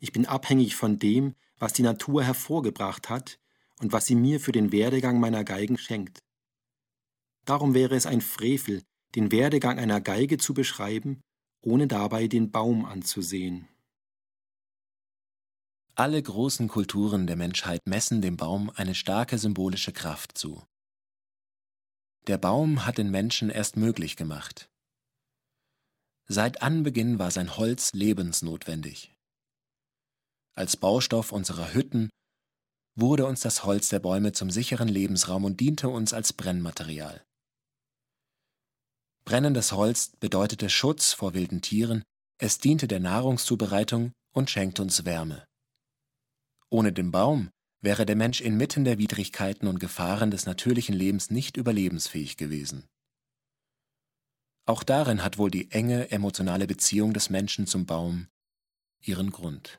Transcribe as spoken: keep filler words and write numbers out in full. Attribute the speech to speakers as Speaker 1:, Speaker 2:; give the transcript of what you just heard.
Speaker 1: Ich bin abhängig von dem, was die Natur hervorgebracht hat und was sie mir für den Werdegang meiner Geigen schenkt. Darum wäre es ein Frevel, den Werdegang einer Geige zu beschreiben, ohne dabei den Baum anzusehen.
Speaker 2: Alle großen Kulturen der Menschheit messen dem Baum eine starke symbolische Kraft zu. Der Baum hat den Menschen erst möglich gemacht. Seit Anbeginn war sein Holz lebensnotwendig. Als Baustoff unserer Hütten wurde uns das Holz der Bäume zum sicheren Lebensraum und diente uns als Brennmaterial. Brennendes Holz bedeutete Schutz vor wilden Tieren, es diente der Nahrungszubereitung und schenkte uns Wärme. Ohne den Baum wäre der Mensch inmitten der Widrigkeiten und Gefahren des natürlichen Lebens nicht überlebensfähig gewesen. Auch darin hat wohl die enge emotionale Beziehung des Menschen zum Baum ihren Grund.